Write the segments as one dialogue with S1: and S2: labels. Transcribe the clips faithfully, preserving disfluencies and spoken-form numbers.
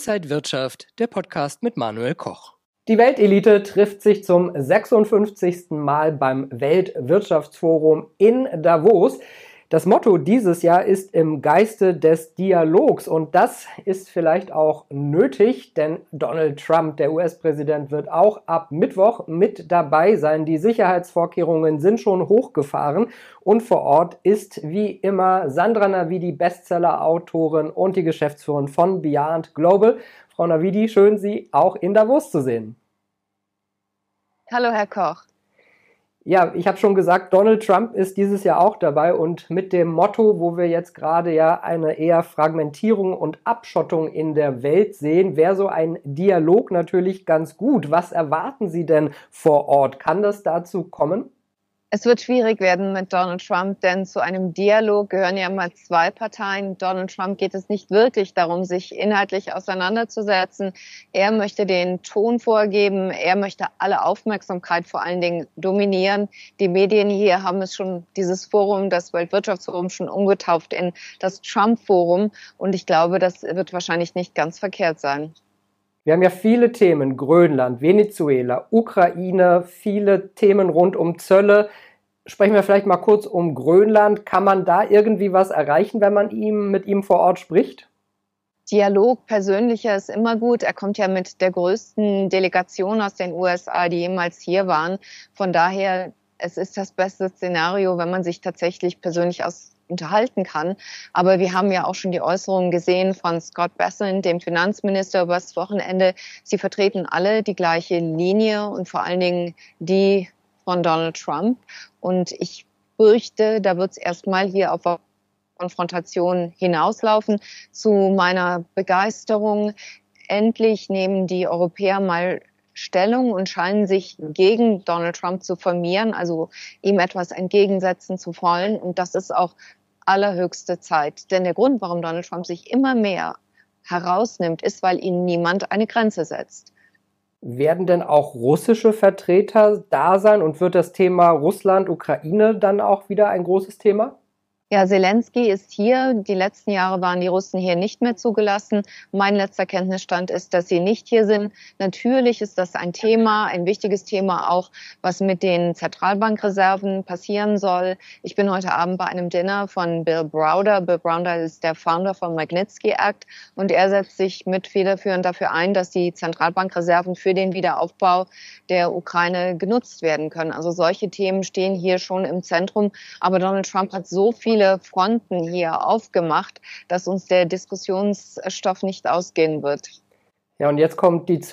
S1: Inside Wirtschaft, der Podcast mit Manuel Koch.
S2: Die Weltelite trifft sich zum sechsundfünfzigsten Mal beim Weltwirtschaftsforum in Davos. Das Motto dieses Jahr ist im Geiste des Dialogs und das ist vielleicht auch nötig, denn Donald Trump, der U S-Präsident, wird auch ab Mittwoch mit dabei sein. Die Sicherheitsvorkehrungen sind schon hochgefahren und vor Ort ist wie immer Sandra Navidi, Bestseller-Autorin und die Geschäftsführerin von Beyond Global. Frau Navidi, schön, Sie auch in Davos zu sehen.
S3: Hallo, Herr Koch.
S2: Ja, ich habe schon gesagt, Donald Trump ist dieses Jahr auch dabei und mit dem Motto, wo wir jetzt gerade ja eine eher Fragmentierung und Abschottung in der Welt sehen, wäre so ein Dialog natürlich ganz gut. Was erwarten Sie denn vor Ort? Kann das dazu kommen?
S3: Es wird schwierig werden mit Donald Trump, denn zu einem Dialog gehören ja immer zwei Parteien. Donald Trump geht es nicht wirklich darum, sich inhaltlich auseinanderzusetzen. Er möchte den Ton vorgeben, er möchte alle Aufmerksamkeit vor allen Dingen dominieren. Die Medien hier haben es schon, dieses Forum, das Weltwirtschaftsforum, schon umgetauft in das Trump-Forum. Und ich glaube, das wird wahrscheinlich nicht ganz verkehrt sein.
S2: Wir haben ja viele Themen, Grönland, Venezuela, Ukraine, viele Themen rund um Zölle. Sprechen wir vielleicht mal kurz um Grönland. Kann man da irgendwie was erreichen, wenn man ihm, mit ihm vor Ort spricht?
S3: Dialog persönlicher ist immer gut. Er kommt ja mit der größten Delegation aus den U S A, die jemals hier waren. Von daher, es ist das beste Szenario, wenn man sich tatsächlich persönlich aus unterhalten kann. Aber wir haben ja auch schon die Äußerungen gesehen von Scott Bessent, dem Finanzminister, über das Wochenende. Sie vertreten alle die gleiche Linie und vor allen Dingen die von Donald Trump. Und ich fürchte, da wird es erstmal hier auf Konfrontation hinauslaufen. Zu meiner Begeisterung, endlich nehmen die Europäer mal Stellung und scheinen sich gegen Donald Trump zu formieren, also ihm etwas entgegensetzen zu wollen. Und das ist auch allerhöchste Zeit. Denn der Grund, warum Donald Trump sich immer mehr herausnimmt, ist, weil ihm niemand eine Grenze setzt.
S2: Werden denn auch russische Vertreter da sein und wird das Thema Russland, Ukraine dann auch wieder ein großes Thema?
S3: Ja, Zelensky ist hier. Die letzten Jahre waren die Russen hier nicht mehr zugelassen. Mein letzter Kenntnisstand ist, dass sie nicht hier sind. Natürlich ist das ein Thema, ein wichtiges Thema auch, was mit den Zentralbankreserven passieren soll. Ich bin heute Abend bei einem Dinner von Bill Browder. Bill Browder ist der Founder vom Magnitsky Act und er setzt sich mit federführend dafür ein, dass die Zentralbankreserven für den Wiederaufbau der Ukraine genutzt werden können. Also solche Themen stehen hier schon im Zentrum. Aber Donald Trump hat so viele Fronten hier aufgemacht, dass uns der Diskussionsstoff nicht ausgehen wird.
S2: Ja, und jetzt kommt die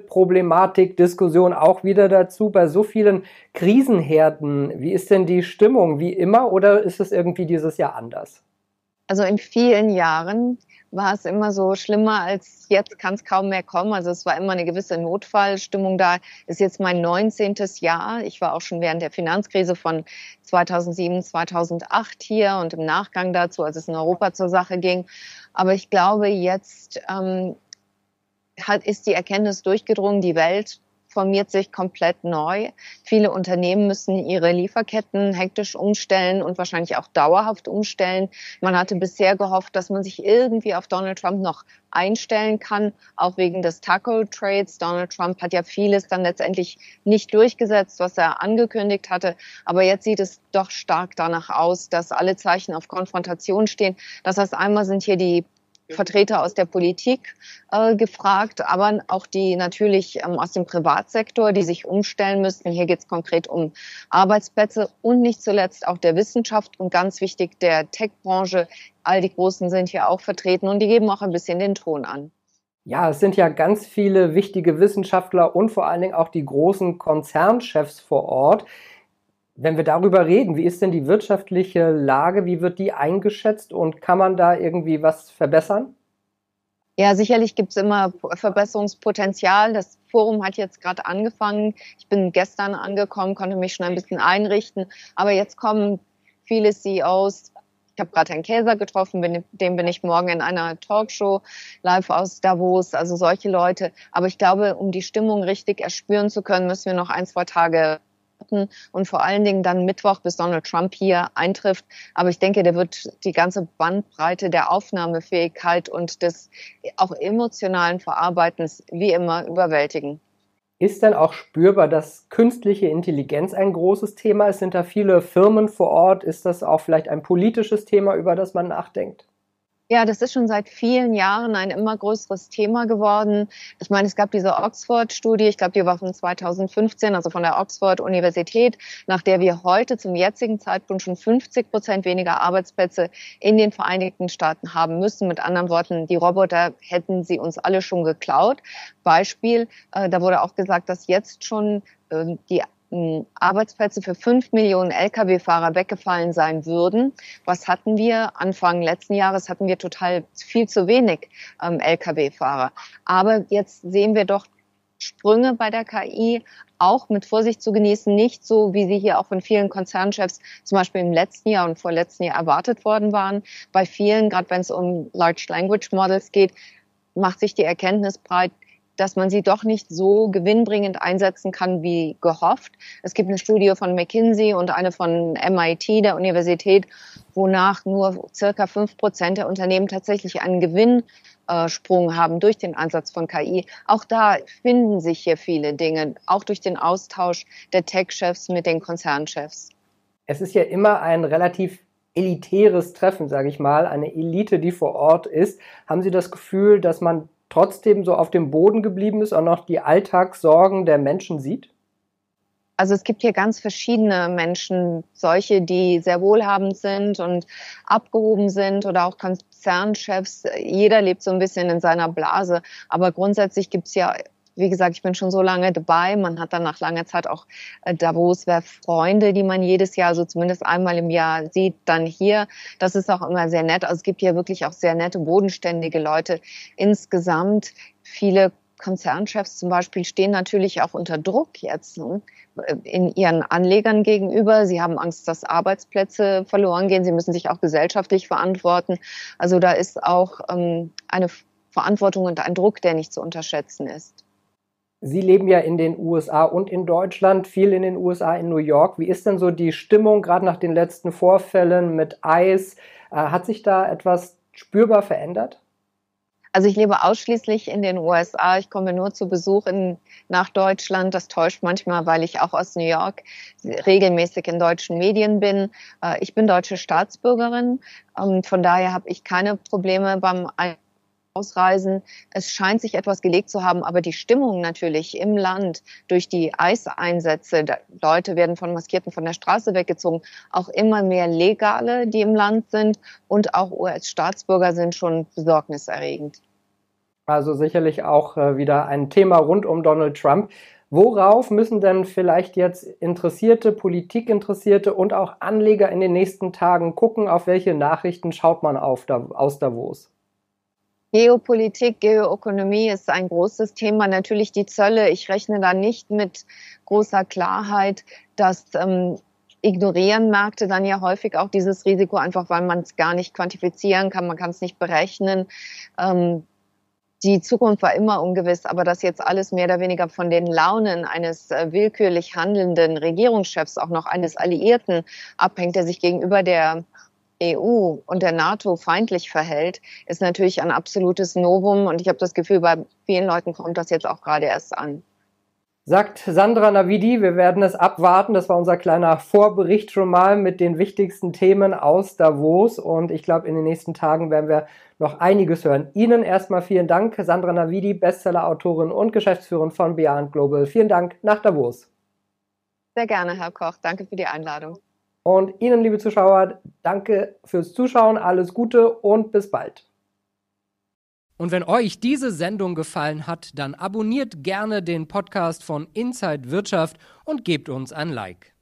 S2: Zollproblematik-Diskussion auch wieder dazu. Bei so vielen Krisenherden, wie ist denn die Stimmung? Wie immer oder ist es irgendwie dieses Jahr anders?
S3: Also in vielen Jahren war es immer so schlimmer als jetzt, kann es kaum mehr kommen. Also es war immer eine gewisse Notfallstimmung da. Ist jetzt mein neunzehntes Jahr. Ich war auch schon während der Finanzkrise von zweitausendsieben, zweitausendacht hier und im Nachgang dazu, als es in Europa zur Sache ging. Aber ich glaube, jetzt ähm, hat, ist die Erkenntnis durchgedrungen, die Welt formiert sich komplett neu. Viele Unternehmen müssen ihre Lieferketten hektisch umstellen und wahrscheinlich auch dauerhaft umstellen. Man hatte bisher gehofft, dass man sich irgendwie auf Donald Trump noch einstellen kann, auch wegen des Taco-Trades. Donald Trump hat ja vieles dann letztendlich nicht durchgesetzt, was er angekündigt hatte. Aber jetzt sieht es doch stark danach aus, dass alle Zeichen auf Konfrontation stehen. Das heißt, einmal sind hier die Vertreter aus der Politik äh, gefragt, aber auch die natürlich ähm, aus dem Privatsektor, die sich umstellen müssten. Hier geht es konkret um Arbeitsplätze und nicht zuletzt auch der Wissenschaft und ganz wichtig der Tech-Branche. All die Großen sind hier auch vertreten und die geben auch ein bisschen den Ton an.
S2: Ja, es sind ja ganz viele wichtige Wissenschaftler und vor allen Dingen auch die großen Konzernchefs vor Ort. Wenn wir darüber reden, wie ist denn die wirtschaftliche Lage, wie wird die eingeschätzt und kann man da irgendwie was verbessern?
S3: Ja, sicherlich gibt es immer Verbesserungspotenzial. Das Forum hat jetzt gerade angefangen. Ich bin gestern angekommen, konnte mich schon ein bisschen einrichten. Aber jetzt kommen viele C E Os. Ich habe gerade Herrn Käser getroffen, mit dem bin ich morgen in einer Talkshow live aus Davos. Also solche Leute. Aber ich glaube, um die Stimmung richtig erspüren zu können, müssen wir noch ein, zwei Tage und vor allen Dingen dann Mittwoch, bis Donald Trump hier eintrifft. Aber ich denke, der wird die ganze Bandbreite der Aufnahmefähigkeit und des auch emotionalen Verarbeitens wie immer überwältigen.
S2: Ist denn auch spürbar, dass künstliche Intelligenz ein großes Thema ist? Sind da viele Firmen vor Ort? Ist das auch vielleicht ein politisches Thema, über das man nachdenkt?
S3: Ja, das ist schon seit vielen Jahren ein immer größeres Thema geworden. Ich meine, es gab diese Oxford-Studie, ich glaube, die war von zweitausendfünfzehn, also von der Oxford-Universität, nach der wir heute zum jetzigen Zeitpunkt schon fünfzig Prozent weniger Arbeitsplätze in den Vereinigten Staaten haben müssen. Mit anderen Worten, die Roboter hätten sie uns alle schon geklaut. Beispiel, äh, da wurde auch gesagt, dass jetzt schon äh, die Arbeitsplätze für fünf Millionen L K W-Fahrer weggefallen sein würden. Was hatten wir? Anfang letzten Jahres hatten wir total viel zu wenig ähm, L K W-Fahrer. Aber jetzt sehen wir doch Sprünge bei der K I, auch mit Vorsicht zu genießen, nicht so, wie sie hier auch von vielen Konzernchefs zum Beispiel im letzten Jahr und vorletzten Jahr erwartet worden waren. Bei vielen, gerade wenn es um Large Language Models geht, macht sich die Erkenntnis breit, dass man sie doch nicht so gewinnbringend einsetzen kann wie gehofft. Es gibt eine Studie von McKinsey und eine von M I T, der Universität, wonach nur circa fünf Prozent der Unternehmen tatsächlich einen Gewinnsprung haben durch den Einsatz von K I. Auch da finden sich hier viele Dinge, auch durch den Austausch der Tech-Chefs mit den Konzernchefs.
S2: Es ist ja immer ein relativ elitäres Treffen, sage ich mal, eine Elite, die vor Ort ist. Haben Sie das Gefühl, dass man trotzdem so auf dem Boden geblieben ist und noch die Alltagssorgen der Menschen sieht?
S3: Also es gibt hier ganz verschiedene Menschen, solche, die sehr wohlhabend sind und abgehoben sind oder auch Konzernchefs. Jeder lebt so ein bisschen in seiner Blase. Aber grundsätzlich gibt's ja, wie gesagt, ich bin schon so lange dabei. Man hat dann nach langer Zeit auch Davos, wer Freunde, die man jedes Jahr, so zumindest einmal im Jahr sieht, dann hier. Das ist auch immer sehr nett. Also es gibt hier wirklich auch sehr nette, bodenständige Leute. Insgesamt viele Konzernchefs zum Beispiel stehen natürlich auch unter Druck jetzt, ne, in ihren Anlegern gegenüber. Sie haben Angst, dass Arbeitsplätze verloren gehen. Sie müssen sich auch gesellschaftlich verantworten. Also da ist auch ähm, eine Verantwortung und ein Druck, der nicht zu unterschätzen ist.
S2: Sie leben ja in den U S A und in Deutschland, viel in den U S A, in New York. Wie ist denn so die Stimmung, gerade nach den letzten Vorfällen mit ICE? Äh, hat sich da etwas spürbar verändert?
S3: Also ich lebe ausschließlich in den U S A. Ich komme nur zu Besuch in, nach Deutschland. Das täuscht manchmal, weil ich auch aus New York regelmäßig in deutschen Medien bin. Äh, ich bin deutsche Staatsbürgerin. Ähm, von daher habe ich keine Probleme beim Ausreisen. Es scheint sich etwas gelegt zu haben, aber die Stimmung natürlich im Land durch die ICE-Einsätze, Leute werden von Maskierten von der Straße weggezogen, auch immer mehr Legale, die im Land sind und auch U S-Staatsbürger sind schon besorgniserregend.
S2: Also sicherlich auch äh, wieder ein Thema rund um Donald Trump. Worauf müssen denn vielleicht jetzt Interessierte, Politikinteressierte und auch Anleger in den nächsten Tagen gucken? Auf welche Nachrichten schaut man auf, aus Davos?
S3: Geopolitik, Geoökonomie ist ein großes Thema. Natürlich die Zölle. Ich rechne da nicht mit großer Klarheit. Das ähm, ignorieren Märkte dann ja häufig auch dieses Risiko, einfach weil man es gar nicht quantifizieren kann. Man kann es nicht berechnen. Ähm, die Zukunft war immer ungewiss, aber dass jetzt alles mehr oder weniger von den Launen eines äh, willkürlich handelnden Regierungschefs, auch noch eines Alliierten, abhängt, der sich gegenüber der E U und der NATO feindlich verhält, ist natürlich ein absolutes Novum. Und ich habe das Gefühl, bei vielen Leuten kommt das jetzt auch gerade erst an.
S2: Sagt Sandra Navidi, wir werden es abwarten. Das war unser kleiner Vorbericht schon mal mit den wichtigsten Themen aus Davos. Und ich glaube, in den nächsten Tagen werden wir noch einiges hören. Ihnen erstmal vielen Dank, Sandra Navidi, Bestseller-Autorin und Geschäftsführerin von Beyond Global. Vielen Dank nach Davos.
S3: Sehr gerne, Herr Koch. Danke für die Einladung.
S2: Und Ihnen, liebe Zuschauer, danke fürs Zuschauen, alles Gute und bis bald.
S1: Und wenn euch diese Sendung gefallen hat, dann abonniert gerne den Podcast von Inside Wirtschaft und gebt uns ein Like.